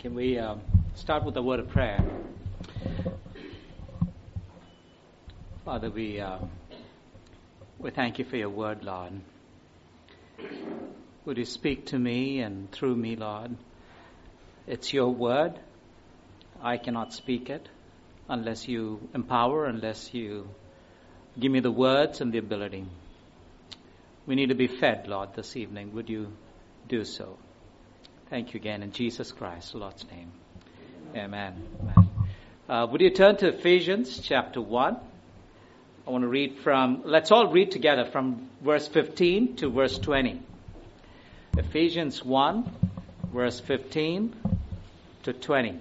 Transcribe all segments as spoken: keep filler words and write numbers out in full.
Can we um, start with a word of prayer? Father, we uh, we thank you for your word, Lord. Would you speak to me and through me, Lord? It's your word. I cannot speak it unless you empower, unless you give me the words and the ability. We need to be fed, Lord, this evening. Would you do so? Thank you again in Jesus Christ, the Lord's name. Amen. Amen. Uh, would you turn to Ephesians chapter one? I want to read from, let's all read together from verse fifteen to verse twenty. Ephesians one, verse fifteen to twenty.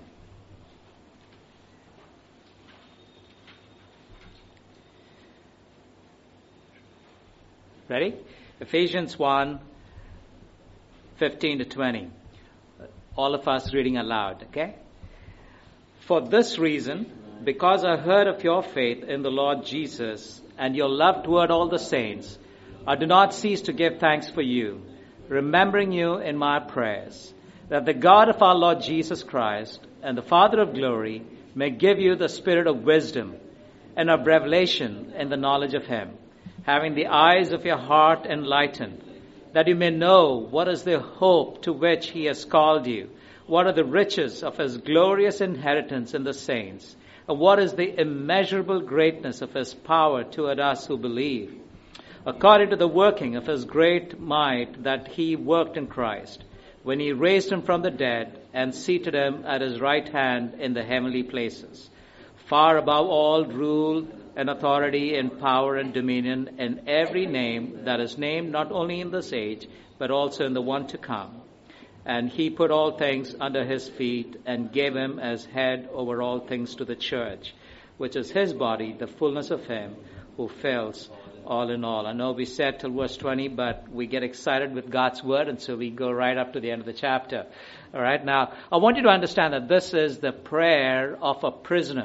Ready? Ephesians one, fifteen to twenty. All of us reading aloud, okay? For this reason, because I heard of your faith in the Lord Jesus and your love toward all the saints, I do not cease to give thanks for you, remembering you in my prayers, that the God of our Lord Jesus Christ and the Father of glory may give you the spirit of wisdom and of revelation in the knowledge of him, having the eyes of your heart enlightened, that you may know what is the hope to which he has called you, what are the riches of his glorious inheritance in the saints, and what is the immeasurable greatness of his power toward us who believe, according to the working of his great might that he worked in Christ, when he raised him from the dead and seated him at his right hand in the heavenly places, far above all rule and authority and power and dominion and every name that is named not only in this age, but also in the one to come. And he put all things under his feet and gave him as head over all things to the church, which is his body, the fullness of him who fills all in all. I know we said till verse twenty, but we get excited with God's word, and so we go right up to the end of the chapter. All right, now, I want you to understand that this is the prayer of a prisoner.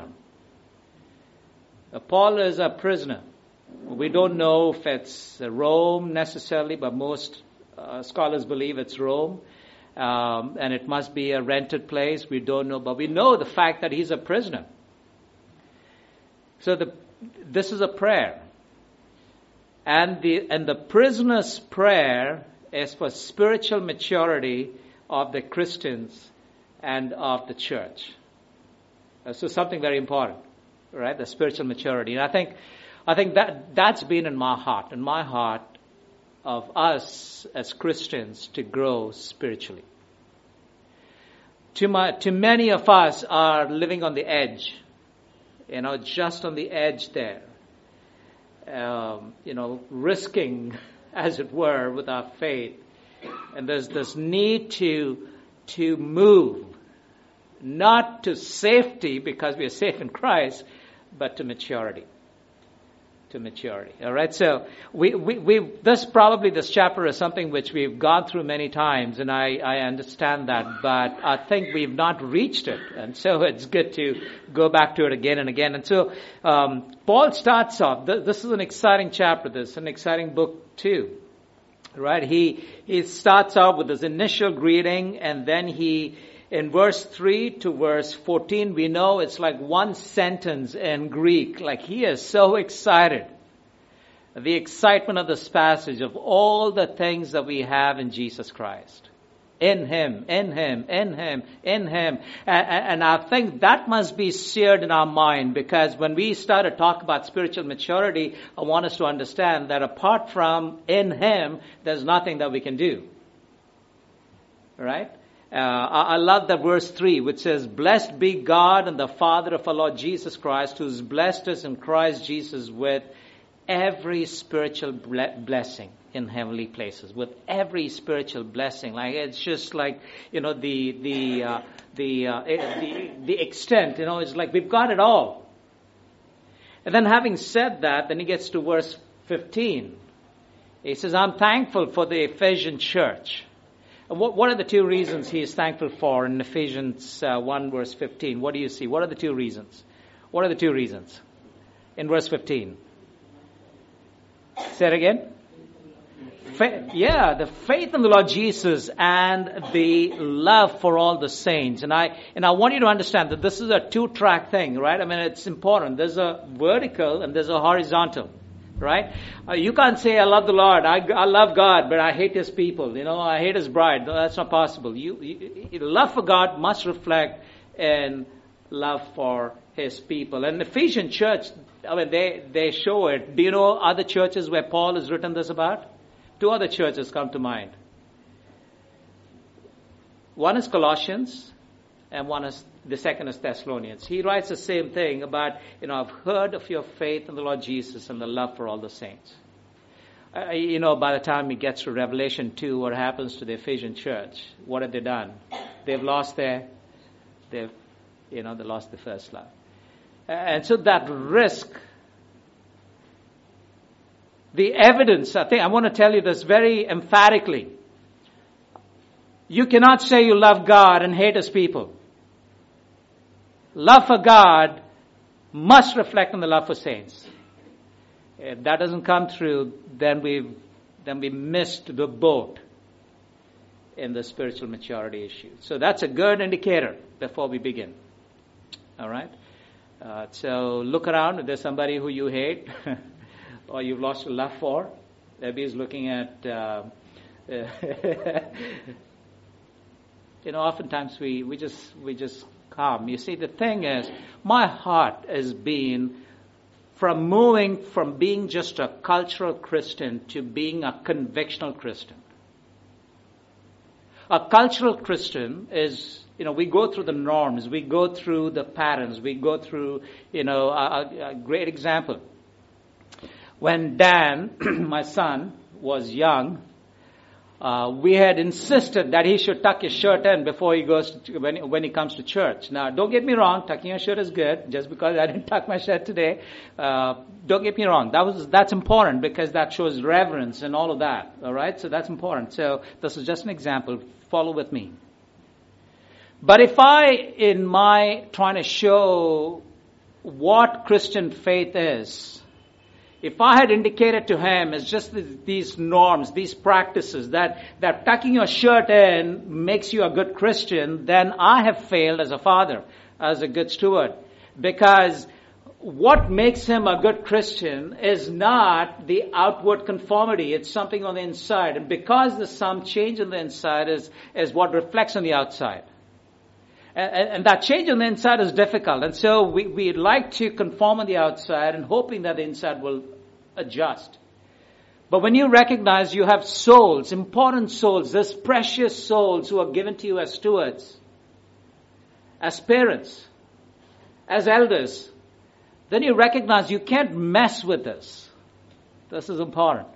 Paul is a prisoner. We don't know if it's Rome necessarily, but most uh, scholars believe it's Rome. Um, and it must be a rented place. We don't know, but we know the fact that he's a prisoner. So the, this is a prayer. And the, and the prisoner's prayer is for spiritual maturity of the Christians and of the church. Uh, so something very important. Right, the spiritual maturity. And I think I think that that's been in my heart, in my heart of us as Christians to grow spiritually. Too much, too many of us are living on the edge, you know, just on the edge there. Um, you know, risking, as it were, with our faith. And there's this need to to move. Not to safety because we are safe in Christ, but to maturity. To maturity. All right. So we, we, we, this probably, this chapter is something which we've gone through many times, and I, I understand that, but I think we've not reached it. And so it's good to go back to it again and again. And so, um, Paul starts off, th- this is an exciting chapter. This is an exciting book too. Right. He, he starts off with his initial greeting, and then he, in verse three to verse fourteen, we know it's like one sentence in Greek. Like he is so excited. The excitement of this passage of all the things that we have in Jesus Christ. In him, in him, in him, in him. And, and I think that must be seared in our mind, because when we start to talk about spiritual maturity, I want us to understand that apart from in him, there's nothing that we can do. Right? Uh, I, I love that verse three, which says, "Blessed be God and the Father of our Lord Jesus Christ, who's blessed us in Christ Jesus with every spiritual ble- blessing in heavenly places." With every spiritual blessing, like it's just like, you know, the the uh, the, uh, the the extent, you know, it's like we've got it all. And then, having said that, then he gets to verse fifteen. He says, "I'm thankful for the Ephesian church." What, what are the two reasons he is thankful for in Ephesians uh, one verse fifteen? What do you see? What are the two reasons? What are the two reasons in verse fifteen? Say it again. Fa- yeah, the faith in the Lord Jesus and the love for all the saints. And I and I want you to understand that this is a two-track thing, right? I mean, it's important. There's a vertical and there's a horizontal, right? Uh, you can't say, I love the Lord, I, I love God, but I hate His people, you know, I hate His bride. No, that's not possible. You, you, love for God must reflect in love for His people. And the Ephesian church, I mean, they, they show it. Do you know other churches where Paul has written this about? Two other churches come to mind. One is Colossians, and one is, the second is Thessalonians. He writes the same thing about, you know, I've heard of your faith in the Lord Jesus and the love for all the saints. Uh, you know, by the time he gets to Revelation two, what happens to the Ephesian church? What have they done? They've lost their, they've, you know, they lost the first love. And so that risk, the evidence, I think I want to tell you this very emphatically. You cannot say you love God and hate His people. Love for God must reflect on the love for saints. If that doesn't come through, then we've then we missed the boat in the spiritual maturity issue. So that's a good indicator before we begin. All right? Uh, so look around. If there's somebody who you hate or you've lost your love for, maybe he's looking at... Uh, you know, oftentimes we, we just we just come. You see, the thing is, my heart has been from moving from being just a cultural Christian to being a convictional Christian. A cultural Christian is, you know, we go through the norms, we go through the patterns, we go through, you know, a, a great example. When Dan, my son, was young, Uh, we had insisted that he should tuck his shirt in before he goes to, when, he, when he comes to church. Now, don't get me wrong, tucking your shirt is good. Just because I didn't tuck my shirt today, uh, don't get me wrong. That was that's important because that shows reverence and all of that. All right, so that's important. So this is just an example. Follow with me. But if I, in my trying to show what Christian faith is, if I had indicated to him as just these norms, these practices, that, that tucking your shirt in makes you a good Christian, then I have failed as a father, as a good steward. Because what makes him a good Christian is not the outward conformity. It's something on the inside. And because there's some change on the inside is, is what reflects on the outside. And, and that change on the inside is difficult. And so we, we like to conform on the outside and hoping that the inside will adjust. But when you recognize you have souls, important souls, these precious souls who are given to you as stewards, as parents, as elders, then you recognize you can't mess with this. This is important.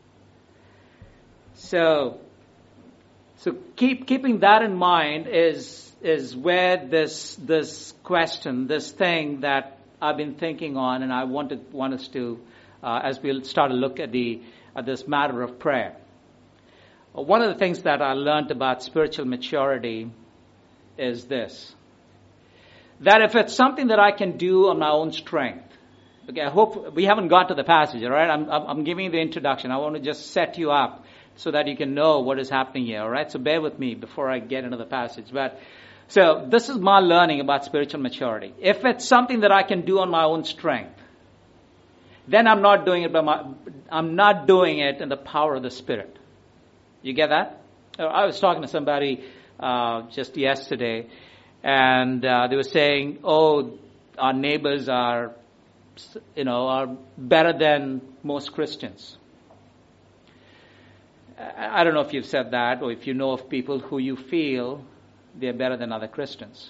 So, so keep keeping that in mind is is where this this question, this thing that I've been thinking on, and I wanted want us to, uh, as we'll start to look at the at this matter of prayer. One of the things that I learned about spiritual maturity is this: that if it's something that I can do on my own strength, okay, I hope we haven't got to the passage, all right? I'm I'm giving you the introduction. I want to just set you up so that you can know what is happening here, all right? So bear with me before I get into the passage, but. So this is my learning about spiritual maturity. If it's something that I can do on my own strength, then I'm not doing it by my, I'm not doing it in the power of the Spirit. You get that? I was talking to somebody uh, just yesterday, and uh, they were saying, "Oh, our neighbors are, you know, are better than most Christians." I don't know if you've said that, or if you know of people who you feel they're better than other Christians.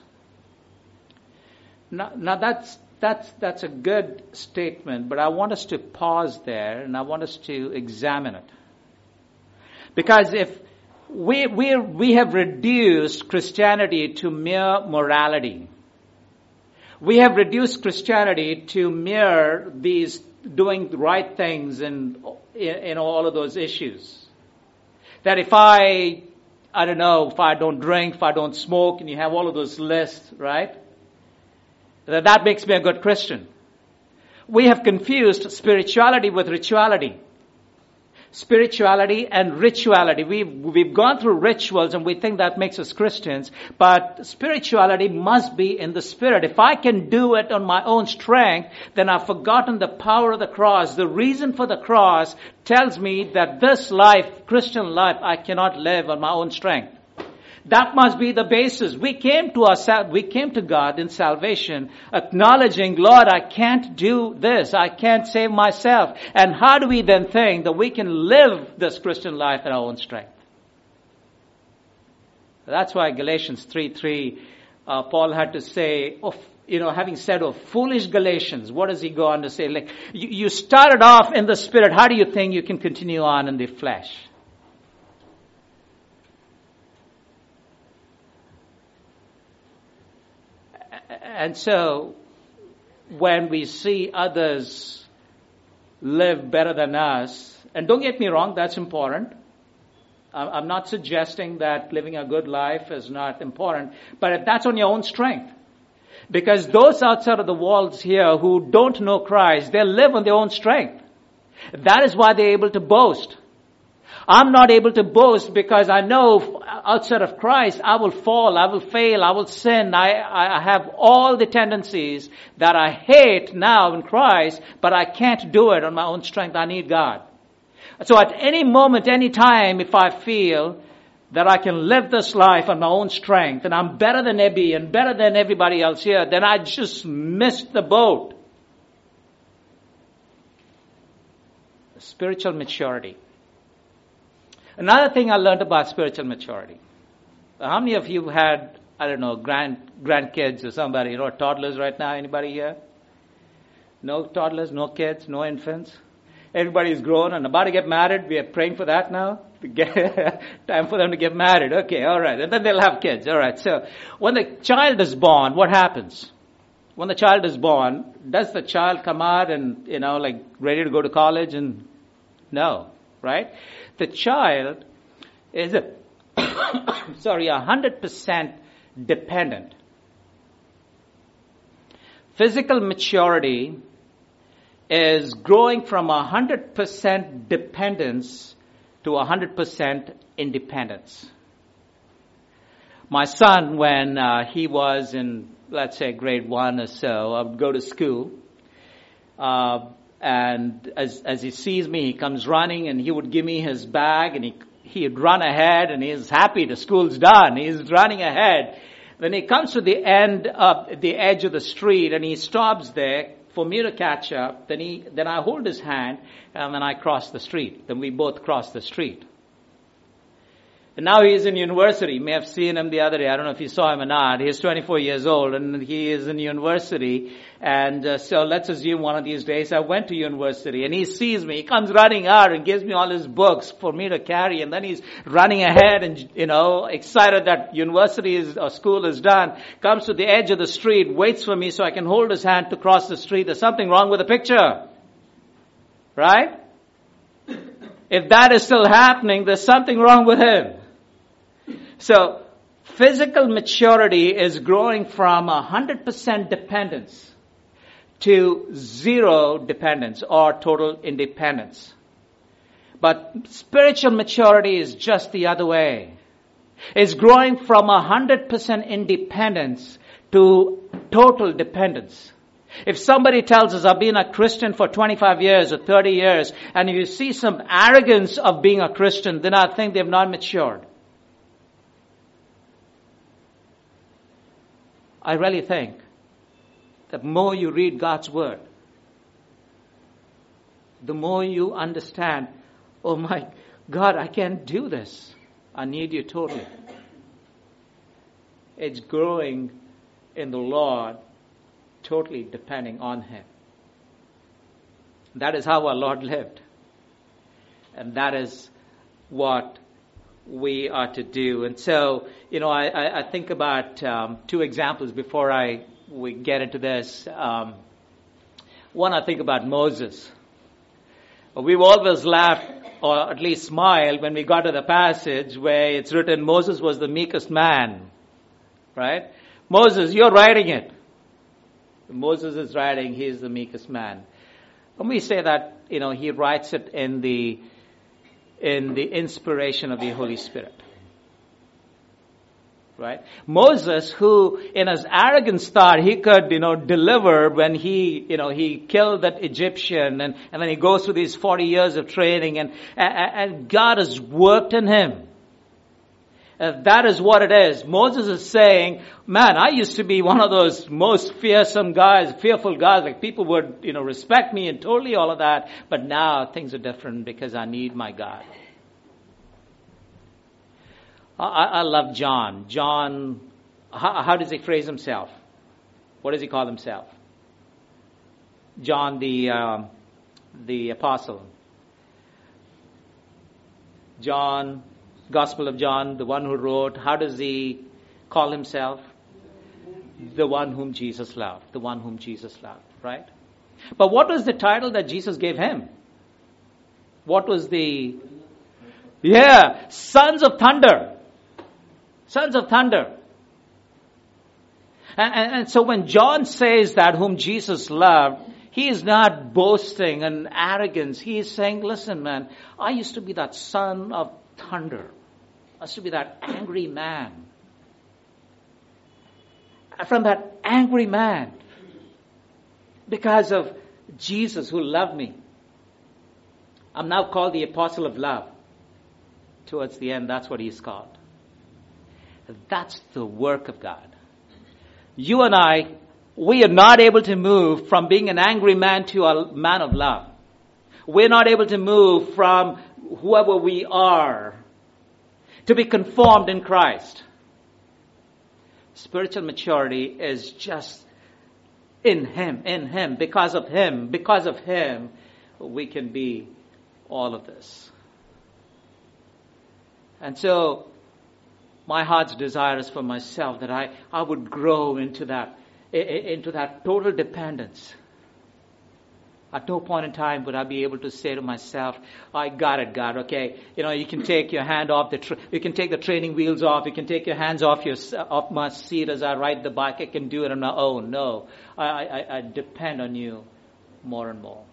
Now, now that's that's that's a good statement, but I want us to pause there and I want us to examine it. Because if we we we have reduced Christianity to mere morality, we have reduced Christianity to mere these doing the right things in in, in all of those issues. That if I I don't know, if I don't drink, if I don't smoke, and you have all of those lists, right? That that makes me a good Christian. We have confused spirituality with rituality. spirituality and rituality. We've, we've gone through rituals and we think that makes us Christians, but spirituality must be in the Spirit. If I can do it on my own strength, then I've forgotten the power of the cross. The reason for the cross tells me that this life, Christian life, I cannot live on my own strength. That must be the basis. We came to our, we came to God in salvation, acknowledging, Lord, I can't do this. I can't save myself. And how do we then think that we can live this Christian life in our own strength? That's why Galatians three three, uh, Paul had to say, oh, you know, having said, oh, foolish Galatians, what does he go on to say? Like, you, you started off in the Spirit. How do you think you can continue on in the flesh? And so, when we see others live better than us, and don't get me wrong, that's important. I'm not suggesting that living a good life is not important, but that's on your own strength. Because those outside of the walls here who don't know Christ, they live on their own strength. That is why they're able to boast. I'm not able to boast because I know outside of Christ, I will fall, I will fail, I will sin. I, I have all the tendencies that I hate now in Christ, but I can't do it on my own strength. I need God. So at any moment, any time, if I feel that I can live this life on my own strength and I'm better than Ebby and better than everybody else here, then I just missed the boat. Spiritual maturity. Another thing I learned about spiritual maturity. How many of you had, I don't know, grand grandkids or somebody, you know, toddlers right now? Anybody here? No toddlers, no kids, no infants? Everybody's grown and about to get married. We are praying for that now. Time for them to get married. Okay, all right. And then they'll have kids. All right. So when the child is born, what happens? When the child is born, does the child come out and, you know, like ready to go to college? And no, right? The child is a, sorry, a hundred percent dependent. Physical maturity is growing from a hundred percent dependence to a hundred percent independence. My son, when uh, he was in, let's say, grade one or so, I would go to school. Uh, And as as he sees me, he comes running and he would give me his bag and he he'd run ahead and he's happy the school's done. He's running ahead. Then he comes to the end of the edge of the street and he stops there for me to catch up. Then he then I hold his hand and then I cross the street. Then we both cross the street. And now he is in university. You may have seen him the other day. I don't know if you saw him or not. He is twenty-four years old and he is in university. And uh, so let's assume one of these days I went to university and he sees me. He comes running out and gives me all his books for me to carry. And then he's running ahead and, you know, excited that university is, or school is done. Comes to the edge of the street, waits for me so I can hold his hand to cross the street. There's something wrong with the picture. Right? If that is still happening, there's something wrong with him. So, physical maturity is growing from one hundred percent dependence to zero dependence or total independence. But spiritual maturity is just the other way. It's growing from one hundred percent independence to total dependence. If somebody tells us, I've been a Christian for twenty-five years or thirty years, and if you see some arrogance of being a Christian, then I think they've not matured. I really think the more you read God's Word, the more you understand, oh my God, I can't do this. I need you totally. It's growing in the Lord, totally depending on Him. That is how our Lord lived. And that is what we are to do. And so, you know, I, I, I think about um, two examples before I we get into this. Um, one, I think about Moses. We've always laughed, or at least smiled, when we got to the passage where it's written, Moses was the meekest man. Right? Moses, you're writing it. Moses is writing, he is the meekest man. And we say that, you know, he writes it in the in the inspiration of the Holy Spirit. Right? Moses, who in his arrogance thought he could, you know, deliver when he, you know, he killed that Egyptian, and, and then he goes through these forty years of training, and, and God has worked in him. Uh, that is what it is. Moses is saying, man, I used to be one of those most fearsome guys, fearful guys, like people would, you know, respect me and totally all of that, but now things are different because I need my God. I, I love John. John, how, how does he phrase himself? What does he call himself? John the um, the apostle. John, Gospel of John, the one who wrote, how does he call himself? The one whom Jesus loved. The one whom Jesus loved, right? But what was the title that Jesus gave him? What was the... Yeah, Sons of Thunder. Sons of thunder. And, and, and so when John says that whom Jesus loved, he is not boasting and arrogance. He is saying, listen, man, I used to be that son of thunder. I used to be that angry man. From that angry man, because of Jesus who loved me, I'm now called the apostle of love. Towards the end, that's what he's called. That's the work of God. You and I, we are not able to move from being an angry man to a man of love. We're not able to move from whoever we are to be conformed in Christ. Spiritual maturity is just in Him, in Him, because of Him, because of Him, we can be all of this. And so, my heart's desire is for myself that I, I would grow into that, into that total dependence. At no point in time would I be able to say to myself, I got it, God, okay. You know, you can take your hand off the, tra- you can take the training wheels off, you can take your hands off your, off my seat as I ride the bike, I can do it on my own. No, I, I, I depend on you more and more.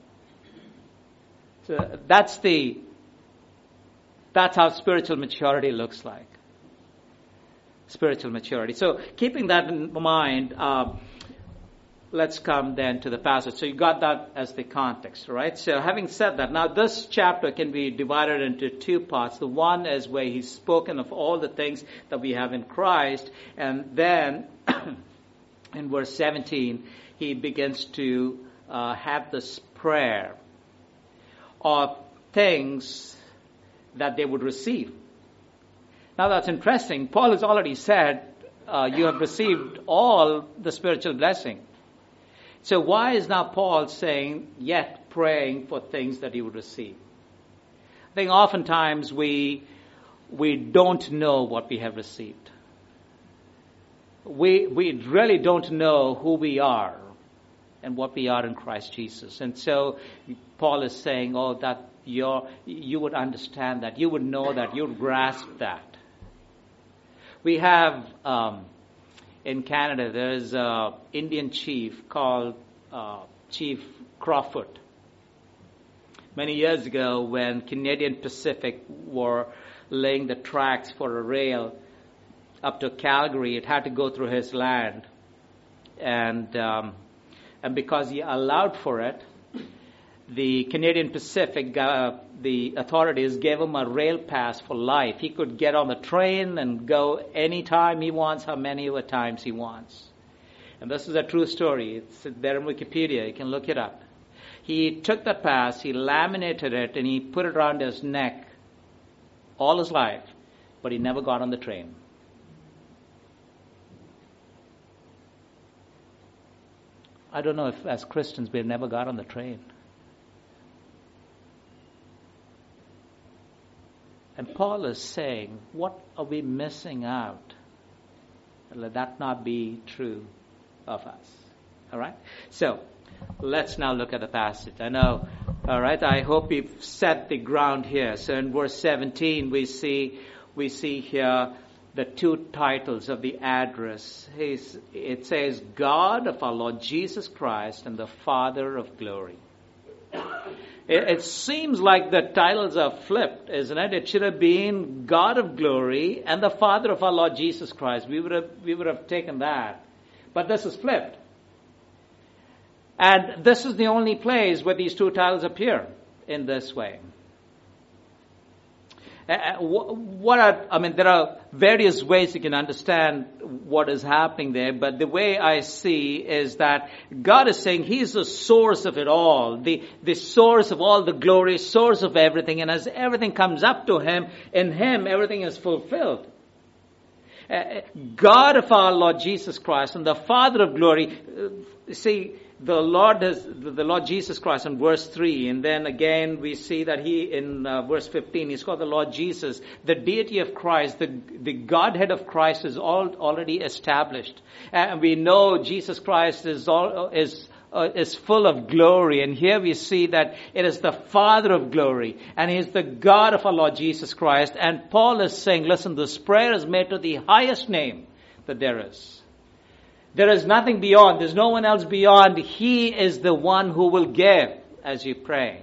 So that's the, that's how spiritual maturity looks like. Spiritual maturity. So keeping that in mind, uh, let's come then to the passage. So you got that as the context, right? So having said that, now this chapter can be divided into two parts. The one is where he's spoken of all the things that we have in Christ, and then in verse seventeen, he begins to uh, have this prayer of things that they would receive. Now that's interesting. Paul has already said, uh, you have received all the spiritual blessing. So why is now Paul saying, yet praying for things that he would receive? I think oftentimes we, we don't know what we have received. We, we really don't know who we are and what we are in Christ Jesus. And so Paul is saying, oh, that you're, you would understand that, you would know that, you would grasp that. We have, um, in Canada, there's an Indian chief called uh, Chief Crawford. Many years ago, when Canadian Pacific were laying the tracks for a rail up to Calgary, it had to go through his land. And, um, and because he allowed for it, the Canadian Pacific, uh, the authorities gave him a rail pass for life. He could get on the train and go anytime he wants, how many times he wants. And this is a true story. It's there in Wikipedia. You can look it up. He took that pass, he laminated it, and he put it around his neck all his life, but he never got on the train. I don't know if as Christians we never got on the train. And Paul is saying, what are we missing out? Let that not be true of us. All right? So, let's now look at the passage. I know, all right, I hope we've set the ground here. So in verse seventeen, we see we see here the two titles of the address. He's, it says, God of our Lord Jesus Christ and the Father of glory. It, it seems like the titles are flipped, isn't it? It should have been God of glory and the Father of our Lord Jesus Christ. We would have, we would have taken that. But this is flipped. And this is the only place where these two titles appear in this way. Uh, what are, I mean, there are various ways you can understand what is happening there, but the way I see is that God is saying He's the source of it all, the, the source of all the glory, source of everything, and as everything comes up to Him, in Him everything is fulfilled. Uh, God of our Lord Jesus Christ and the Father of glory, uh, see, the Lord has, the Lord Jesus Christ in verse three, and then again we see that He in uh, verse fifteen, He's called the Lord Jesus. The deity of Christ, the, the Godhead of Christ is all already established. And we know Jesus Christ is all, is Uh, is full of glory. And here we see that it is the Father of glory. And He is the God of our Lord Jesus Christ. And Paul is saying, listen, this prayer is made to the highest name that there is. There is nothing beyond. There's no one else beyond. He is the one who will give as you pray.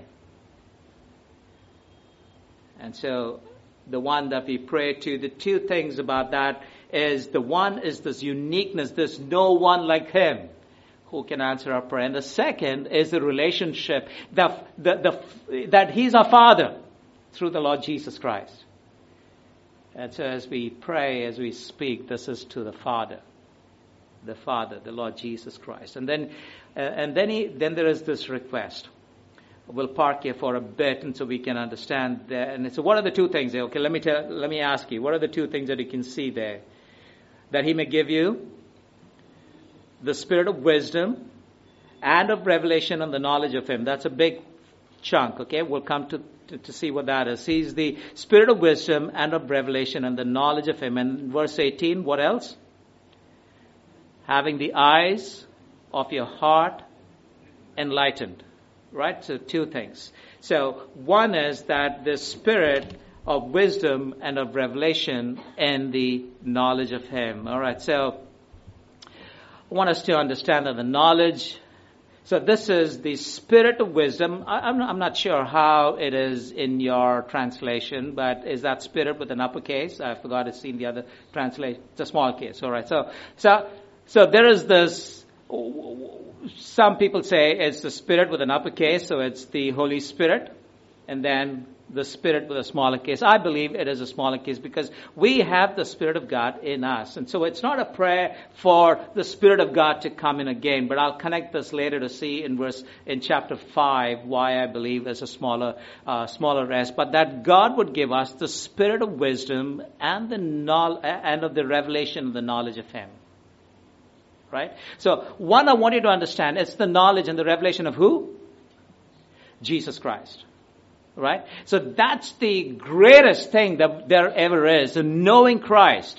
And so the one that we pray to, the two things about that is, the one is this uniqueness. There's no one like Him who can answer our prayer. And the second is the relationship, the, the, the, that He's our Father through the Lord Jesus Christ. And so as we pray, as we speak, this is to the Father. The Father, the Lord Jesus Christ. And then uh, and then he, then there is this request. We'll park here for a bit and so we can understand that. And so what are the two things there? Okay, let me tell, let me ask you, what are the two things that you can see there? That He may give you the spirit of wisdom and of revelation and the knowledge of Him. That's a big chunk, okay? We'll come to, to, to see what that is. He's the spirit of wisdom and of revelation and the knowledge of Him. And verse eighteen, what else? Having the eyes of your heart enlightened. Right? So two things. So one is that the spirit of wisdom and of revelation and the knowledge of Him. All right, so I want us to understand that the knowledge, so this is the spirit of wisdom. I, I'm, not, I'm not sure how it is in your translation, but is that spirit with an uppercase? I forgot to see the other translation. It's a small case. All right, so so so there is this. Some people say it's the Spirit with an uppercase, so it's the Holy Spirit, and then the Spirit with a smaller case. I believe it is a smaller case because we have the Spirit of God in us. And so it's not a prayer for the Spirit of God to come in again, but I'll connect this later to see in verse, in chapter five, why I believe there's a smaller, uh, smaller rest. But that God would give us the Spirit of wisdom and the knowl- and of the revelation of the knowledge of Him. Right? So, one I want you to understand, it's the knowledge and the revelation of who? Jesus Christ. Right? So that's the greatest thing that there ever is, knowing Christ.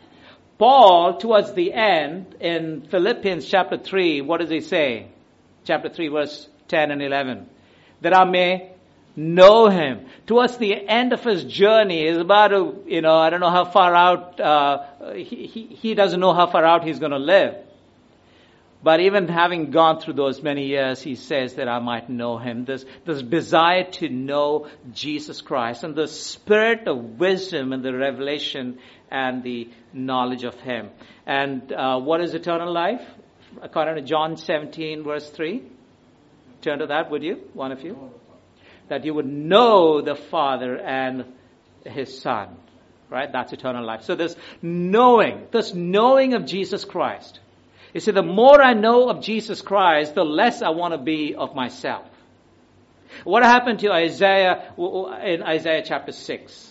Paul, towards the end, in Philippians chapter three, what does he say? Chapter three, verse ten and eleven. That I may know Him. Towards the end of his journey, he's about to, you know, I don't know how far out, uh, he, he, he doesn't know how far out he's going to live. But even having gone through those many years, he says that I might know Him. This, this desire to know Jesus Christ and the spirit of wisdom and the revelation and the knowledge of Him. And uh, what is eternal life? According to John seventeen, verse three. Turn to that, would you? One of you. That you would know the Father and His Son. Right? That's eternal life. So this knowing, this knowing of Jesus Christ. You see, the more I know of Jesus Christ, the less I want to be of myself. What happened to Isaiah in Isaiah chapter six?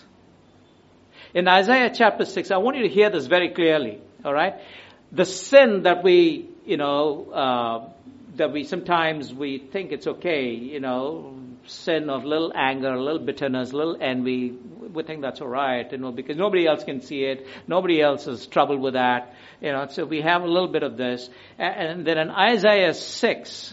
In Isaiah chapter six, I want you to hear this very clearly, all right? The sin that we, you know, uh, that we sometimes we think it's okay, you know, sin of little anger, a little bitterness, a little envy, we think that's all right, you know, because nobody else can see it, nobody else is troubled with that, you know, so we have a little bit of this. And then in Isaiah six,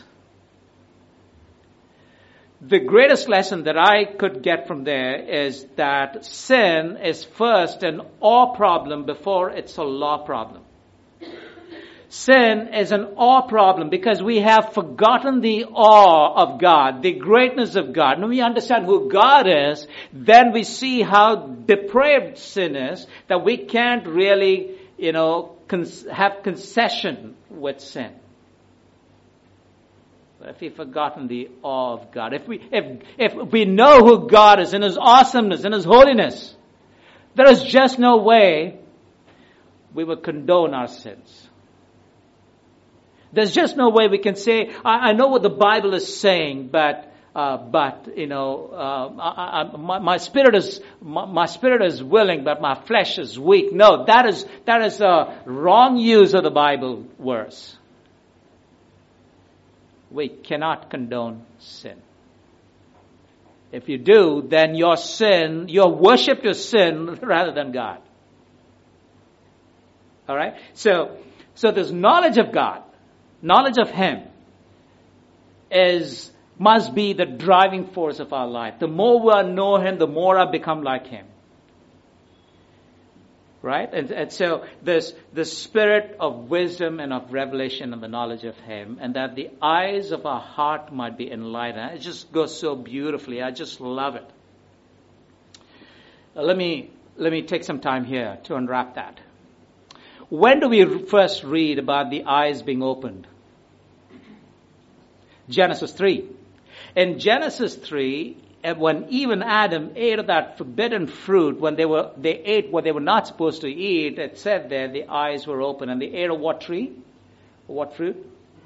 the greatest lesson that I could get from there is that sin is first an awe problem before it's a law problem. Sin is an awe problem because we have forgotten the awe of God, the greatness of God. When we understand who God is, then we see how depraved sin is, that we can't really, you know, cons- have concession with sin. But if we've forgotten the awe of God, if we, if, if we know who God is in His awesomeness, in His holiness, there is just no way we will condone our sins. There's just no way we can say, I, I know what the Bible is saying, but, uh, but, you know, uh, I, I, my, my spirit is, my, my spirit is willing, but my flesh is weak. No, that is, that is a wrong use of the Bible verse. We cannot condone sin. If you do, then your sin, you worship your sin rather than God. All right? So, so there's knowledge of God. Knowledge of Him is, must be the driving force of our life. The more we know Him, the more I become like Him. Right? And, and so there's the spirit of wisdom and of revelation and the knowledge of Him, and that the eyes of our heart might be enlightened. It just goes so beautifully. I just love it. Uh, let me, let me take some time here to unwrap that. When do we first read about the eyes being opened? Genesis three. In Genesis three, when Eve and Adam ate of that forbidden fruit, when they were they ate what they were not supposed to eat, it said there the eyes were open. And they ate of what tree? What fruit?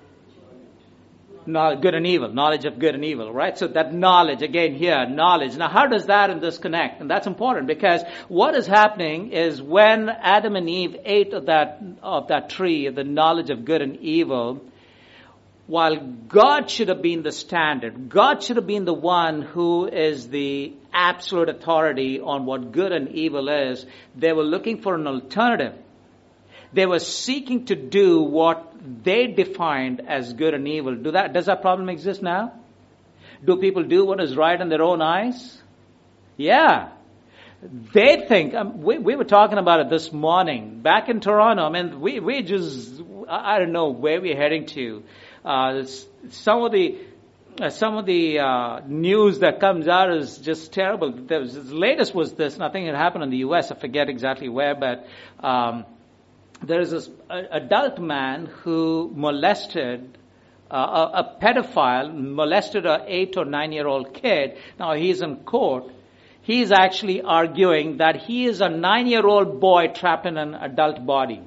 No, good and evil. Knowledge of good and evil, right? So that knowledge, again here, knowledge. Now how does that and this connect? And that's important because what is happening is when Adam and Eve ate of that, of that tree, of the knowledge of good and evil, while God should have been the standard, God should have been the one who is the absolute authority on what good and evil is, they were looking for an alternative. They were seeking to do what they defined as good and evil. Do that, does that problem exist now? Do people do what is right in their own eyes? Yeah. They think, um, we, we were talking about it this morning, back in Toronto. I mean, we, we just, I don't know where we're heading to. Uh, some of the uh, some of the uh, news that comes out is just terrible. The latest was this, and I think it happened in the U S. I forget exactly where, but um, there is this uh, adult man who molested uh, a, a pedophile, molested an eight or nine year old kid. Now he's in court. He's actually arguing that he is a nine year old boy trapped in an adult body.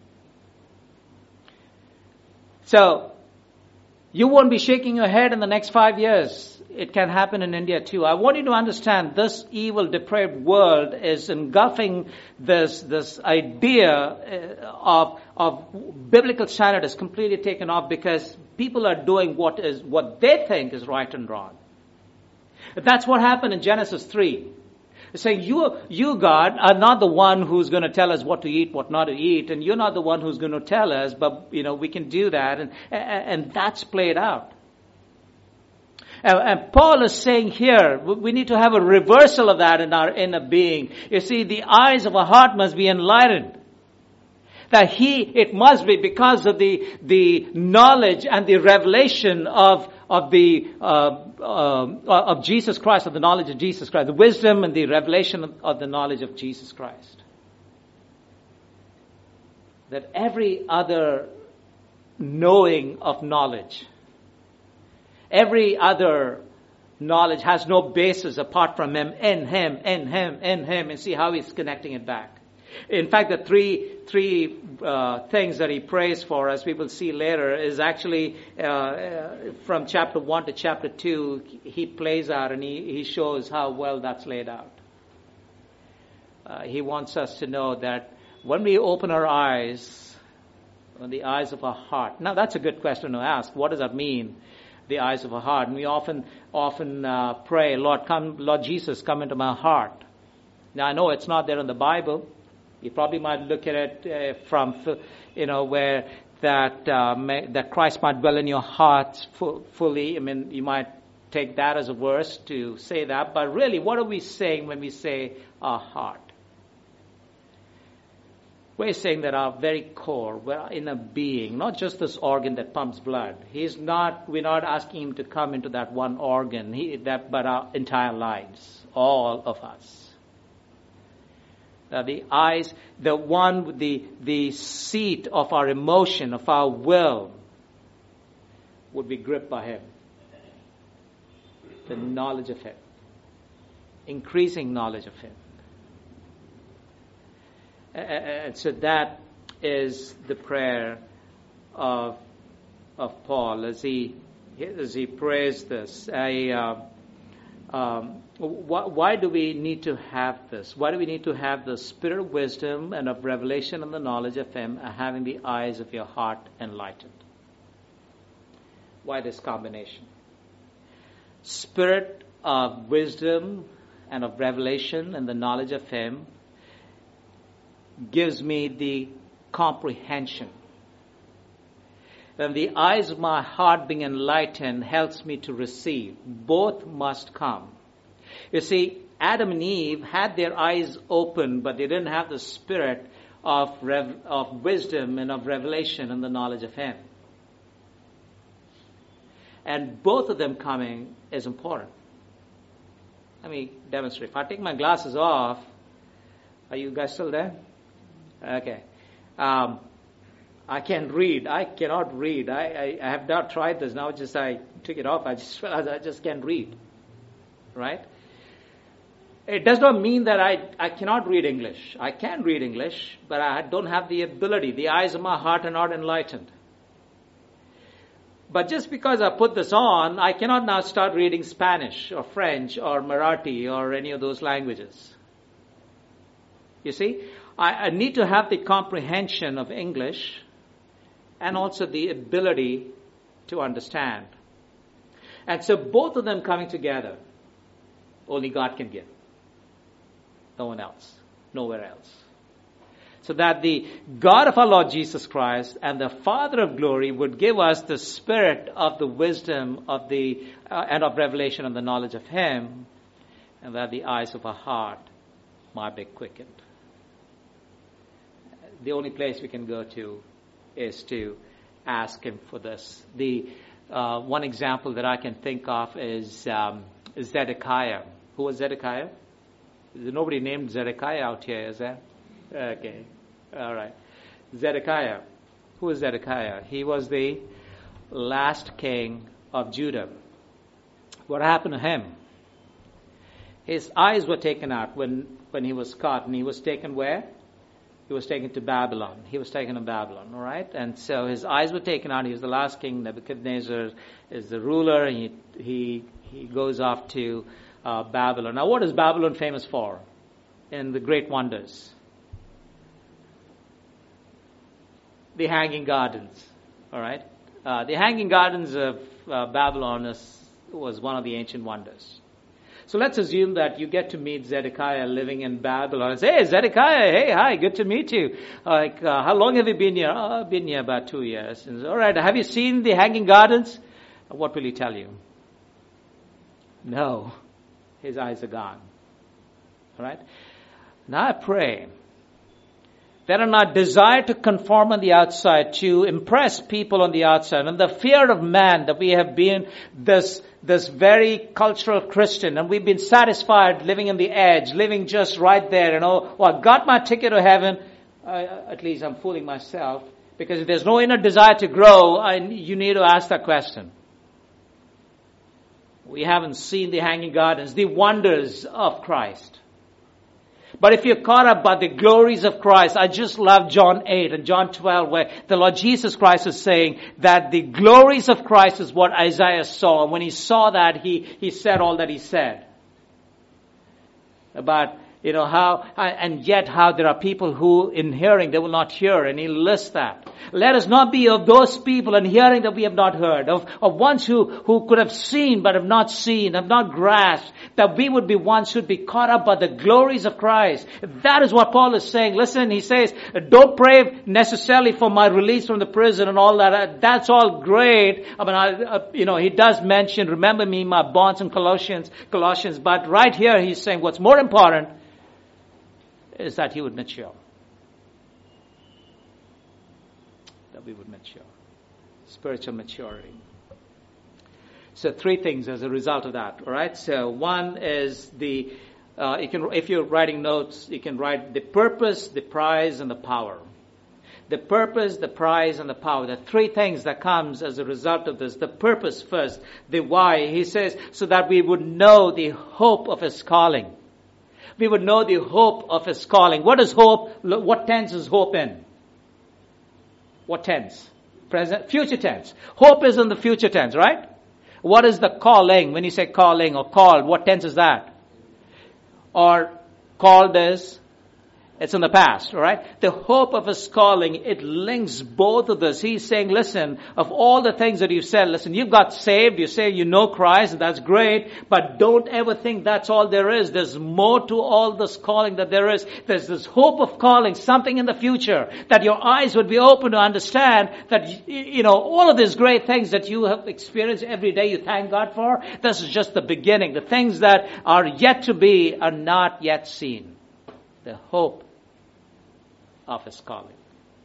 So you won't be shaking your head in the next five years. It can happen in India too. I want you to understand this evil, depraved world is engulfing this, this idea of, of biblical standard is completely taken off because people are doing what is, what they think is right and wrong. That's what happened in Genesis three. It's saying you, you God are not the one who's going to tell us what to eat, what not to eat, and you're not the one who's going to tell us, but you know we can do that, and and that's played out. And, and Paul is saying here we need to have a reversal of that in our inner being. You see, the eyes of our heart must be enlightened. That he, it must be because of the the knowledge and the revelation of of the uh, uh, of Jesus Christ, of the knowledge of Jesus Christ, the wisdom and the revelation of, of the knowledge of Jesus Christ. That every other knowing of knowledge, every other knowledge has no basis apart from Him, in Him, in Him, in Him, and see how He's connecting it back. In fact, the three three uh, things that he prays for, as we will see later, is actually uh, uh, from chapter one to chapter two. He plays out and he, he shows how well that's laid out. Uh, he wants us to know that when we open our eyes, the eyes of our heart. Now, that's a good question to ask. What does that mean? The eyes of our heart. And we often often uh, pray, Lord, come, Lord Jesus, come into my heart. Now, I know it's not there in the Bible. You probably might look at it uh, from, you know, where that uh, may, that Christ might dwell in your heart fu- fully. I mean, you might take that as a verse to say that. But really, what are we saying when we say our heart? We're saying that our very core, we're in a being, not just this organ that pumps blood. He's not, we're not asking him to come into that one organ, he, that, but our entire lives, all of us. Uh, the eyes, the one, the, the seat of our emotion, of our will, would be gripped by him. The knowledge of him. Increasing knowledge of him. And so that is the prayer of of Paul as he as he prays this. I, uh, um, wh- why do we need to have this? Why do we need to have the spirit of wisdom and of revelation and the knowledge of Him, and having the eyes of your heart enlightened? Why this combination? Spirit of wisdom and of revelation and the knowledge of Him gives me the comprehension. And the eyes of my heart being enlightened helps me to receive. Both must come. You see, Adam and Eve had their eyes open, but they didn't have the spirit of rev- of wisdom and of revelation and the knowledge of Him. And both of them coming is important. Let me demonstrate. If I take my glasses off, are you guys still there? Okay. Um, I can read. I cannot read. I, I, I have not tried this. Now just I took it off. I just realized I just can't read. Right? It does not mean that I, I cannot read English. I can read English, but I don't have the ability. The eyes of my heart are not enlightened. But just because I put this on, I cannot now start reading Spanish or French or Marathi or any of those languages. You see? I, I need to have the comprehension of English and also the ability to understand. And so both of them coming together, only God can give. No one else. Nowhere else. So that the God of our Lord Jesus Christ and the Father of glory would give us the spirit of the wisdom of the uh, and of revelation and the knowledge of Him, and that the eyes of our heart might be quickened. The only place we can go to is to ask Him for this. The uh, one example that I can think of is um, Zedekiah. Who was Zedekiah? There's nobody named Zedekiah out here, is there? Okay, all right. Zedekiah. Who is Zedekiah? He was the last king of Judah. What happened to him? His eyes were taken out when, when he was caught, and he was taken where? He was taken to Babylon. He was taken to Babylon, all right? And so his eyes were taken out. He was the last king. Nebuchadnezzar is the ruler. He he he goes off to uh, Babylon. Now, what is Babylon famous for? In the great wonders, the Hanging Gardens, all right? Uh, the Hanging Gardens of uh, Babylon is, was one of the ancient wonders. So let's assume that you get to meet Zedekiah living in Babylon and say, hey, Zedekiah, hey, hi, good to meet you. Like, uh, how long have you been here? Oh, I've been here about two years. And, all right, have you seen the Hanging Gardens? What will he tell you? No. His eyes are gone. All right? Now I pray that in our desire to conform on the outside, to impress people on the outside, and the fear of man, that we have been this this very cultural Christian, and we've been satisfied living in the edge, living just right there, you know, well, I got my ticket to heaven. I, at least I'm fooling myself, because if there's no inner desire to grow, I, you need to ask that question. We haven't seen the Hanging Gardens, the wonders of Christ. But if you're caught up by the glories of Christ, I just love John eight and John twelve, where the Lord Jesus Christ is saying that the glories of Christ is what Isaiah saw. And when he saw that, he, he said all that he said. About, you know, how, and yet how there are people who in hearing, they will not hear. And he lists that. Let us not be of those people in hearing that we have not heard, of, of ones who, who could have seen but have not seen, have not grasped, that we would be ones who would be caught up by the glories of Christ. That is what Paul is saying. Listen, he says, don't pray necessarily for my release from the prison and all that. That's all great. I mean, I, uh, you know, he does mention, remember me, my bonds in Colossians, Colossians. But right here he's saying what's more important is that he would mature. we would mature. Spiritual maturity. So three things as a result of that, all right? So one is the, uh, you can, if you're writing notes, you can write the purpose, the prize, and the power. The purpose, the prize, and the power. The three things that comes as a result of this. The purpose first, the why. He says, so that we would know the hope of His calling. We would know the hope of His calling. What is hope? What tense is hope in? What tense? Present, future tense. Hope is in the future tense, right? What is the calling? When you say calling or called, what tense is that? Or called is, it's in the past, all right? The hope of His calling, it links both of this. He's saying, listen, of all the things that you've said, listen, you've got saved, you say you know Christ, and that's great, but don't ever think that's all there is. There's more to all this calling that there is. There's this hope of calling, something in the future, that your eyes would be open to understand that, you know, all of these great things that you have experienced every day you thank God for, this is just the beginning. The things that are yet to be are not yet seen. The hope of His calling.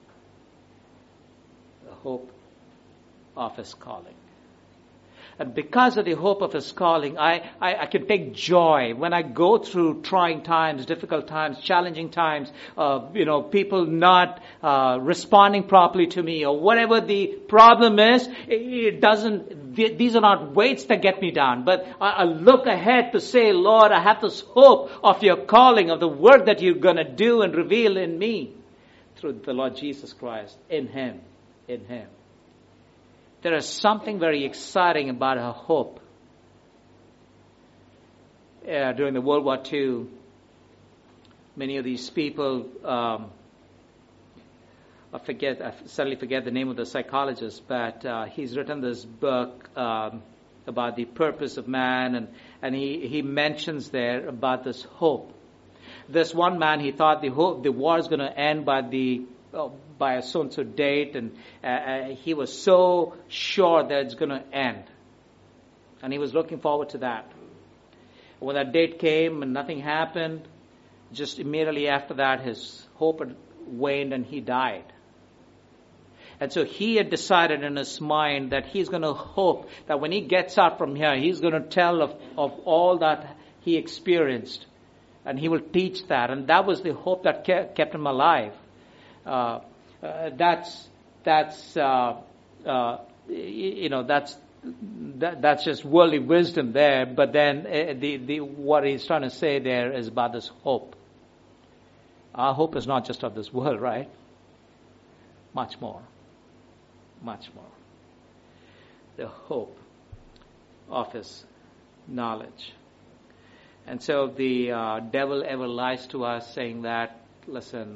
The hope of His calling. And because of the hope of His calling, I, I, I can take joy when I go through trying times, difficult times, challenging times, uh, you know, people not uh, responding properly to me, or whatever the problem is. It doesn't, these are not weights that get me down, but I, I look ahead to say, Lord, I have this hope of your calling, of the work that you're going to do and reveal in me through the Lord Jesus Christ, in Him, in Him. There is something very exciting about our hope. Uh, during the World War Two, many of these people, um, I forget, I suddenly forget the name of the psychologist, but uh, he's written this book um, about the purpose of man, and, and he, he mentions there about this hope. This one man, he thought the hope, the war is going to end by the uh, by a so-and-so date, and uh, uh, he was so sure that it's going to end, and he was looking forward to that. When that date came and nothing happened, just immediately after that, his hope had waned and he died. And so he had decided in his mind that he's going to hope that when he gets out from here, he's going to tell of, of all that he experienced. And he will teach that. And that was the hope that kept him alive. Uh, uh, that's, that's, uh, uh, you know, that's, that, that's just worldly wisdom there. But then uh, the, the, what he's trying to say there is about this hope. Our hope is not just of this world, right? Much more. Much more. The hope of His knowledge. And so the uh, devil ever lies to us saying that, listen,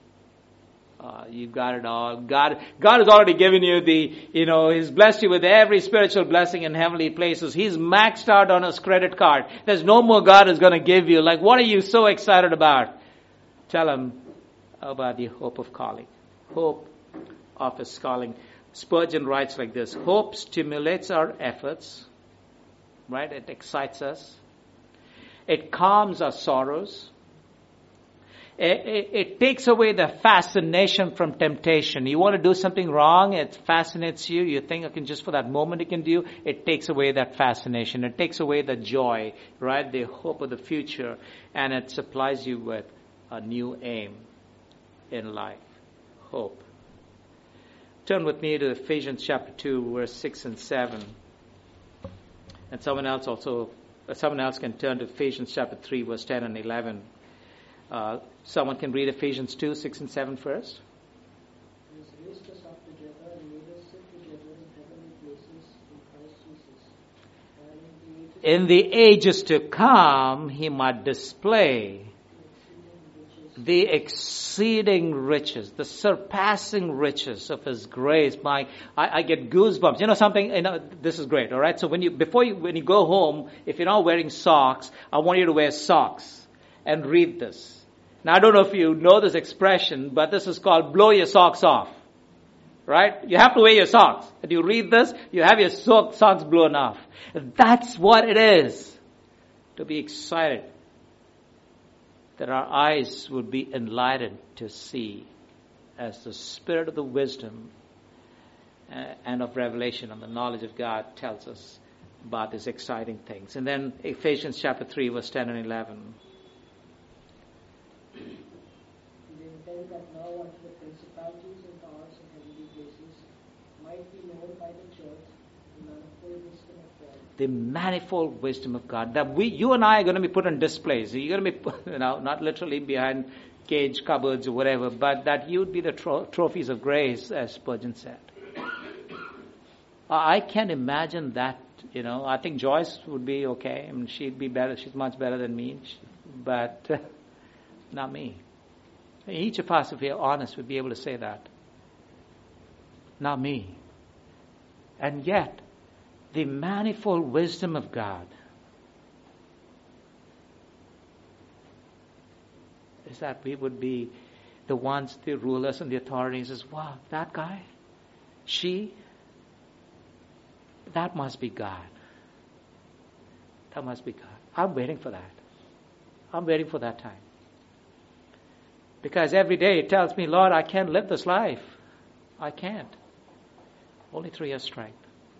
uh, you've got it all. God, God has already given you the, you know, He's blessed you with every spiritual blessing in heavenly places. He's maxed out on His credit card. There's no more God is going to give you. Like, what are you so excited about? Tell Him about the hope of calling. Hope of His calling. Spurgeon writes like this: hope stimulates our efforts, right? It excites us. It calms our sorrows. It, it, it takes away the fascination from temptation. You want to do something wrong, it fascinates you. You think, okay, just for that moment it can do. It takes away that fascination. It takes away the joy, right? The hope of the future. And it supplies you with a new aim in life. Hope. Turn with me to Ephesians chapter two, verse six and seven. And someone else also, someone else can turn to Ephesians chapter three, verse ten and eleven. Uh, someone can read Ephesians two, six and seven first. He has raised us up together and made us sit together in heavenly places in Christ Jesus. And in the ages to come, He might display the exceeding riches, the surpassing riches of His grace. My, I, I get goosebumps. You know something? You know, this is great. All right. So when you before you when you go home, if you're not wearing socks, I want you to wear socks and read this. Now I don't know if you know this expression, but this is called blow your socks off. Right? You have to wear your socks. And you read this, you have your so- socks blown off. That's what it is to be excited. That our eyes would be enlightened to see as the Spirit of the wisdom uh, and of revelation and the knowledge of God tells us about these exciting things. And then Ephesians chapter three, verse ten and eleven. They intend that now unto the principalities and powers in heavenly places might be known by the church the manifold wisdom of God. The manifold wisdom of God. That we, you and I are going to be put on displays. You're going to be, put, you know, not literally behind cage cupboards or whatever, but that you would be the tro- trophies of grace, as Spurgeon said. I can't imagine that. You know, I think Joyce would be okay. I mean, she'd be better. She's much better than me, but uh, not me. Each of us, if we are honest, would be able to say that. Not me. And yet, the manifold wisdom of God is that we would be the ones, the rulers and the authorities, is, wow, that guy, she, that must be God. That must be God. I'm waiting for that. I'm waiting for that time. Because every day it tells me, Lord, I can't live this life. I can't. Only through your strength.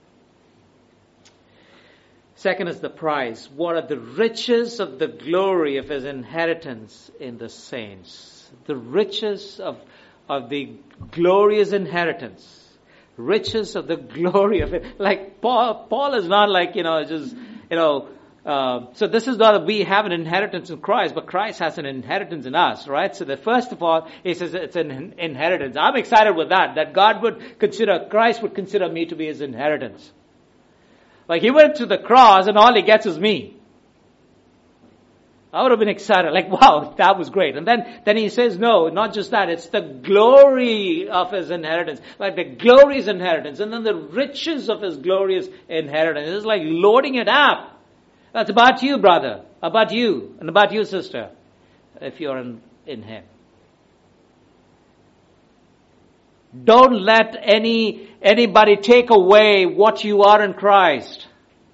Second is the prize. What are the riches of the glory of his inheritance in the saints? The riches of, of the glorious inheritance. Riches of the glory of it. Like Paul, Paul is not like, you know, just, you know, uh, so this is not that we have an inheritance in Christ, but Christ has an inheritance in us, right? So the first of all, he says it's an inheritance. I'm excited with that, that God would consider, Christ would consider me to be his inheritance. Like he went to the cross and all he gets is me. I would have been excited, like, wow, that was great. And then, then he says, no, not just that, it's the glory of his inheritance, like the glorious inheritance, and then the riches of his glorious inheritance. It's like loading it up. That's about you, brother, about you, and about you, sister, if you're in, in him. Don't let any anybody take away what you are in Christ.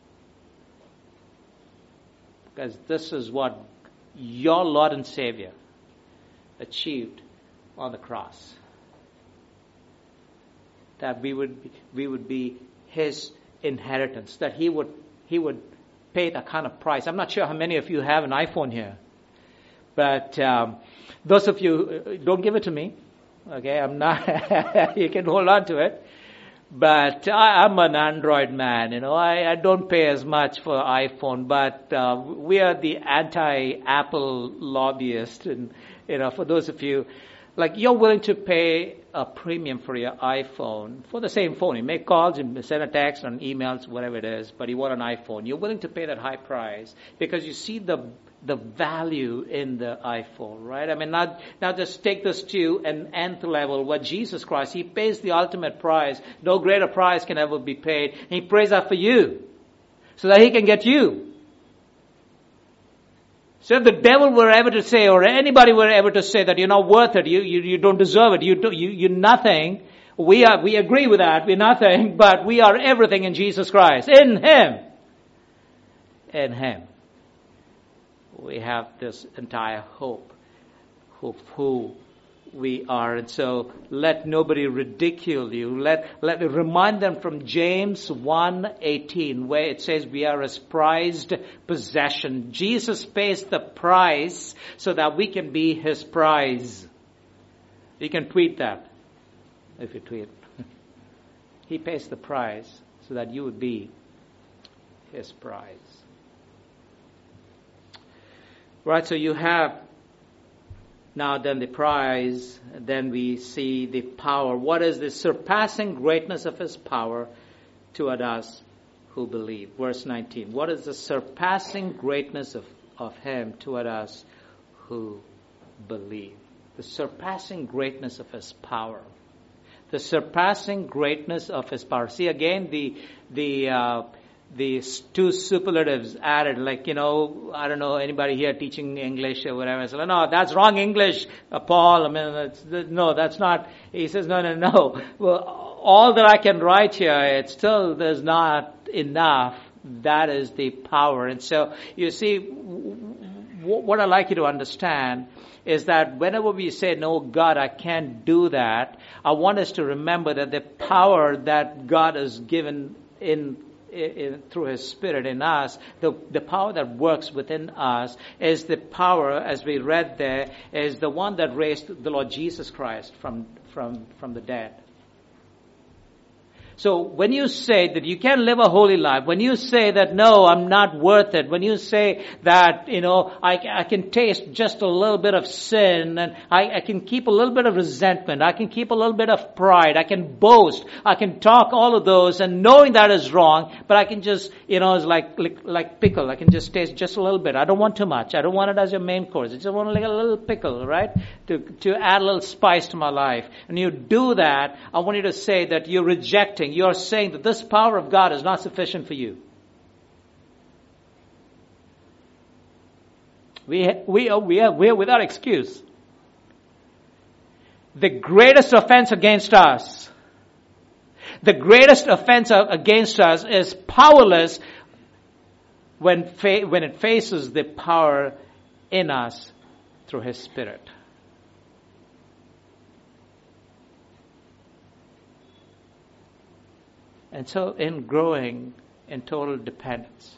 Because this is what your Lord and Savior achieved on the cross. That we would be, we would be his inheritance. That he would he would pay that kind of price. I'm not sure how many of you have an iPhone here, but um, those of you, don't give it to me. Okay, I'm not. You can hold on to it. But I, I'm an Android man, you know. I, I don't pay as much for iPhone, but uh, we are the anti-Apple lobbyists, and you know, for those of you, like you're willing to pay a premium for your iPhone for the same phone. You make calls, you send a text, and emails, whatever it is, but you want an iPhone. You're willing to pay that high price because you see the the value in the iPhone, right? I mean, now, now just take this to an nth level where Jesus Christ, he pays the ultimate price. No greater price can ever be paid. And he prays that for you so that he can get you. So if the devil were ever to say, or anybody were ever to say that you're not worth it, you, you, you don't deserve it, you, do, you, you're nothing, we are, we agree with that, we're nothing, but we are everything in Jesus Christ. In him. In him. We have this entire hope of who we are. And so let nobody ridicule you. Let, let remind them from James one eighteen, where it says we are his prized possession. Jesus pays the price so that we can be his prize. You can tweet that if you tweet. He pays the price so that you would be his prize. Right, so you have now then the prize, then we see the power. What is the surpassing greatness of his power toward us who believe? Verse nineteen. What is the surpassing greatness of, of him toward us who believe? The surpassing greatness of his power. The surpassing greatness of his power. See again the the uh, the two superlatives added, like, you know, I don't know, anybody here teaching English or whatever. So, no, that's wrong English, uh, Paul. I mean, that's, no, that's not. He says, no, no, no. Well, all that I can write here, it still there's not enough. That is the power. And so, you see, what I'd like you to understand is that whenever we say, no, God, I can't do that, I want us to remember that the power that God has given in, in through His Spirit in us, the, the power that works within us is the power, as we read there, is the one that raised the Lord Jesus Christ from, from, from the dead. So when you say that you can't live a holy life, when you say that, no, I'm not worth it, when you say that, you know, I, I can taste just a little bit of sin, and I, I can keep a little bit of resentment, I can keep a little bit of pride, I can boast, I can talk all of those, and knowing that is wrong, but I can just, you know, it's like, like, like pickle, I can just taste just a little bit. I don't want too much. I don't want it as your main course. I just want like a little pickle, right? To, to add a little spice to my life. And you do that, I want you to say that you're rejecting, you're saying that this power of God is not sufficient for you. We, we, are, we, are, we are without excuse. The greatest offense against us, the greatest offense against us is powerless when, fa- when it faces the power in us through His Spirit. And so in growing in total dependence,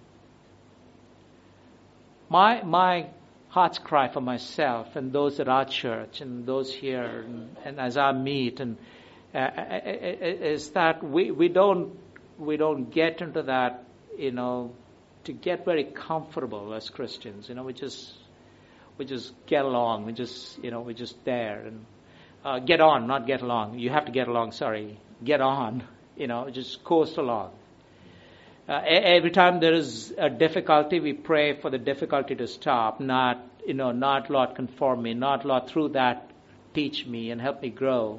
my my heart's cry for myself and those at our church and those here and, and as I meet and uh, is that we, we don't we don't get into that, you know, to get very comfortable as Christians. You know, we just we just get along. We just you know we're just there and uh, get on, not get along. You have to get along. Sorry, get on. You know, just coast along. Uh, every time there is a difficulty, we pray for the difficulty to stop. Not, you know, not Lord conform me, not Lord through that teach me and help me grow.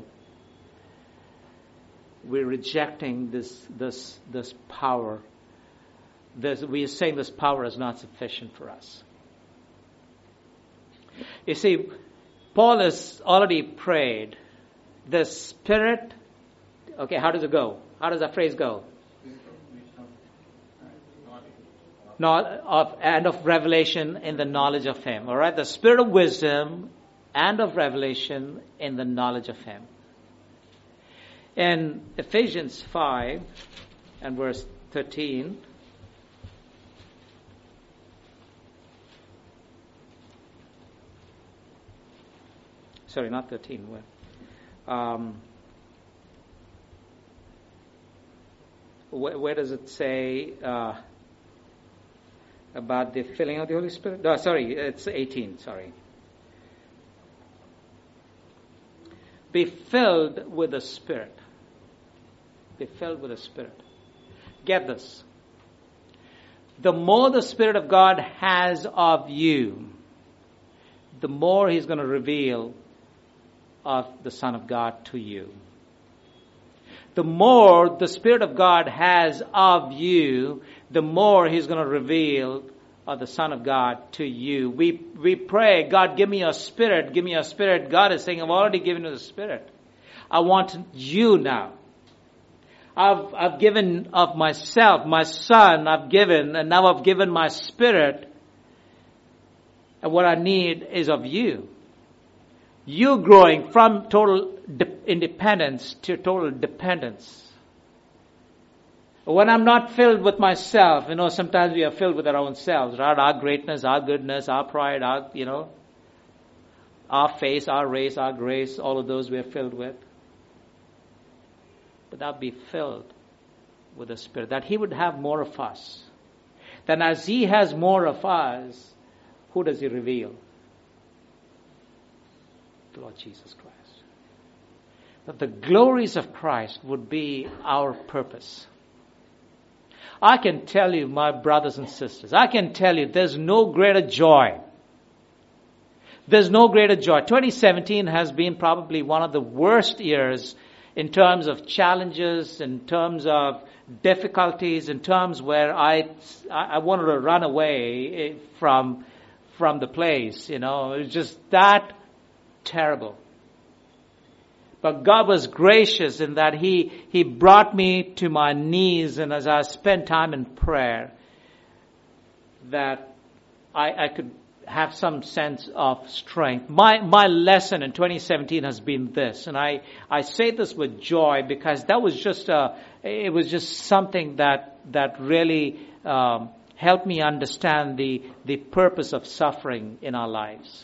We're rejecting this, this, this power. This, we are saying this power is not sufficient for us. You see, Paul has already prayed. The Spirit. Okay, how does it go? How does that phrase go? Not of and of revelation in the knowledge of Him. All right, the Spirit of wisdom and of revelation in the knowledge of Him. In Ephesians five and verse thirteen. Sorry, not thirteen. Um, Where, where does it say uh, about the filling of the Holy Spirit? No, sorry, it's eighteen, sorry. Be filled with the Spirit. Be filled with the Spirit. Get this. The more the Spirit of God has of you, the more He's going to reveal of the Son of God to you. The more the Spirit of God has of you, the more He's going to reveal of the Son of God to you. We we pray, God, give me your Spirit, give me your Spirit. God is saying, I've already given you the Spirit. I want you now. I've I've given of myself, my Son I've given, and now I've given my Spirit. And what I need is of you. You growing from total de- independence to total dependence. When I'm not filled with myself, you know, sometimes we are filled with our own selves, right? Our greatness, our goodness, our pride, our, you know, our face, our race, our grace, all of those we are filled with. But that be filled with the Spirit, that He would have more of us. Then as He has more of us, who does He reveal? The Lord Jesus Christ. That the glories of Christ would be our purpose. I can tell you, my brothers and sisters, I can tell you there's no greater joy. There's no greater joy. twenty seventeen has been probably one of the worst years in terms of challenges, in terms of difficulties, in terms where I, I wanted to run away from, from the place, you know. It was just that terrible. But God was gracious in that He, He brought me to my knees, and as I spent time in prayer, that I, I could have some sense of strength. My my lesson in twenty seventeen has been this, and I, I say this with joy because that was just a, it was just something that that really um, helped me understand the the purpose of suffering in our lives.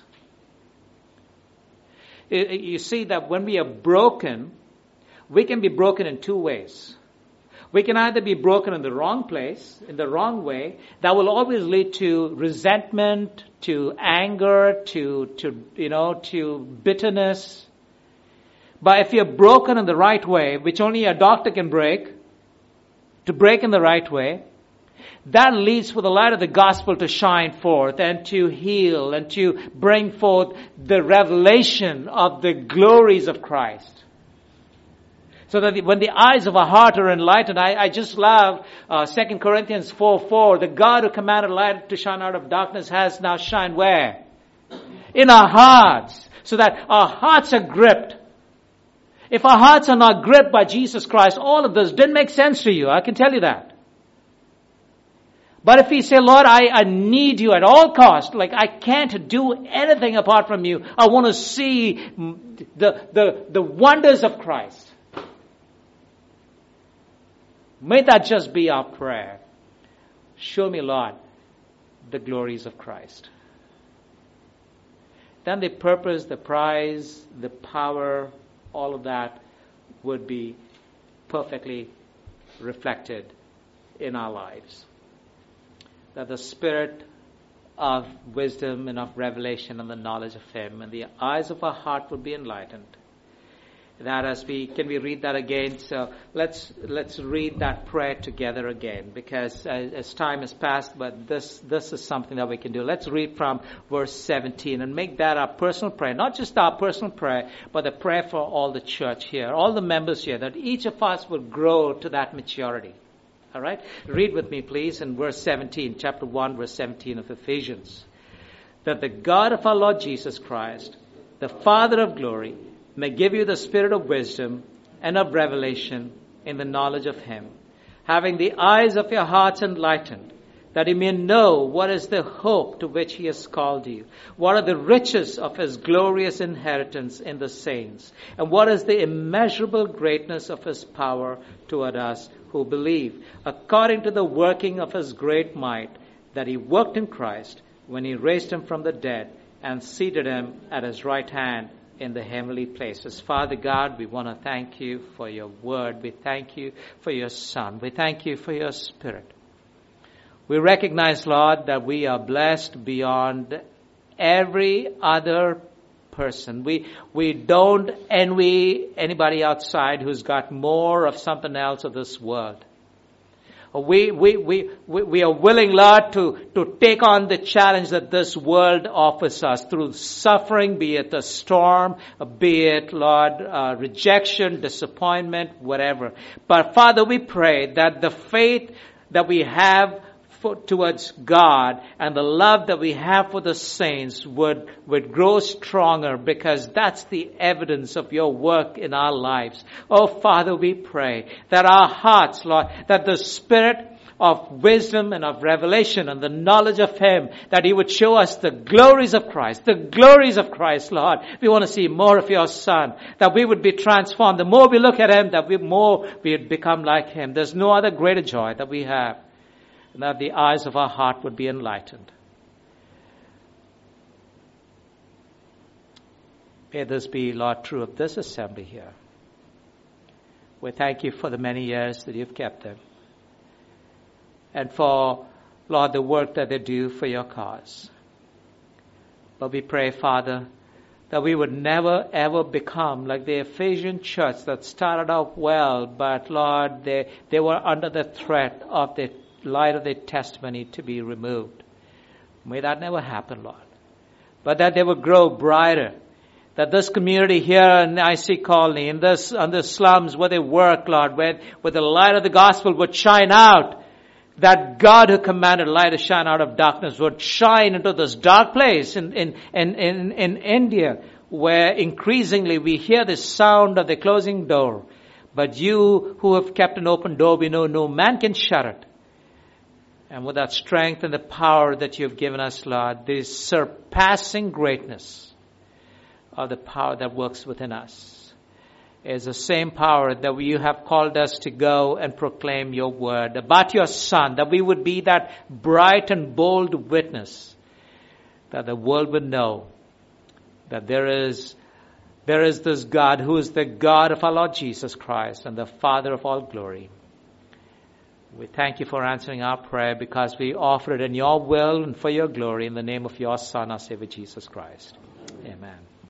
You see that when we are broken, we can be broken in two ways. We can either be broken in the wrong place, in the wrong way. That will always lead to resentment, to anger, to, to, you know, to bitterness. But if you're broken in the right way, which only a doctor can break, to break in the right way, that leads for the light of the gospel to shine forth and to heal and to bring forth the revelation of the glories of Christ. So that when the eyes of our heart are enlightened, I, I just love uh, Second Corinthians four four. The God who commanded light to shine out of darkness has now shined where? In our hearts. So that our hearts are gripped. If our hearts are not gripped by Jesus Christ, all of this didn't make sense to you. I can tell you that. But if we say, Lord, I, I need you at all costs, like I can't do anything apart from you. I want to see the, the, the wonders of Christ. May that just be our prayer. Show me, Lord, the glories of Christ. Then the purpose, the prize, the power, all of that would be perfectly reflected in our lives. That the spirit of wisdom and of revelation and the knowledge of Him and the eyes of our heart would be enlightened. That as we, can we read that again? So let's, let's read that prayer together again, because as, as time has passed, but this, this is something that we can do. Let's read from verse seventeen and make that our personal prayer. Not just our personal prayer, but the prayer for all the church here, all the members here, that each of us will grow to that maturity. All right? Read with me, please, in verse seventeen, chapter one, verse seventeen of Ephesians. That the God of our Lord Jesus Christ, the Father of glory, may give you the spirit of wisdom and of revelation in the knowledge of Him, having the eyes of your hearts enlightened, that you may know what is the hope to which He has called you, what are the riches of His glorious inheritance in the saints, and what is the immeasurable greatness of His power toward us who believe, according to the working of His great might, that He worked in Christ when He raised Him from the dead and seated Him at His right hand in the heavenly places. Father God, we want to thank you for your word. We thank you for your Son. We thank you for your Spirit. We recognize, Lord, that we are blessed beyond every other person. We we don't envy anybody outside who's got more of something else of this world. We, we, we, we, we are willing, Lord, to, to take on the challenge that this world offers us through suffering, be it a storm, be it, Lord, uh, rejection, disappointment, whatever. But Father, we pray that the faith that we have for, towards God and the love that we have for the saints would, would grow stronger, because that's the evidence of your work in our lives. Oh, Father, we pray that our hearts, Lord, that the spirit of wisdom and of revelation and the knowledge of Him, that He would show us the glories of Christ, the glories of Christ, Lord. We want to see more of your Son, that we would be transformed. The more we look at Him, that we more we would become like Him. There's no other greater joy that we have, and that the eyes of our heart would be enlightened. May this be, Lord, true of this assembly here. We thank you for the many years that you've kept them, and for, Lord, the work that they do for your cause. But we pray, Father, that we would never ever become like the Ephesian church that started out well, but, Lord, they, they were under the threat of the light of their testimony to be removed. May that never happen, Lord. But that they would grow brighter. That this community here in I C Colony, in this, in the slums where they work, Lord, where, where the light of the gospel would shine out. That God who commanded light to shine out of darkness would shine into this dark place in, in, in, in, in India, where increasingly we hear the sound of the closing door. But you who have kept an open door, we know no man can shut it. And with that strength and the power that you have given us, Lord, there is surpassing greatness of the power that works within us. It is the same power that you have called us to go and proclaim your word about your Son, that we would be that bright and bold witness, that the world would know that there is, there is this God who is the God of our Lord Jesus Christ and the Father of all glory. We thank you for answering our prayer because we offer it in your will and for your glory in the name of your Son, our Savior Jesus Christ. Amen.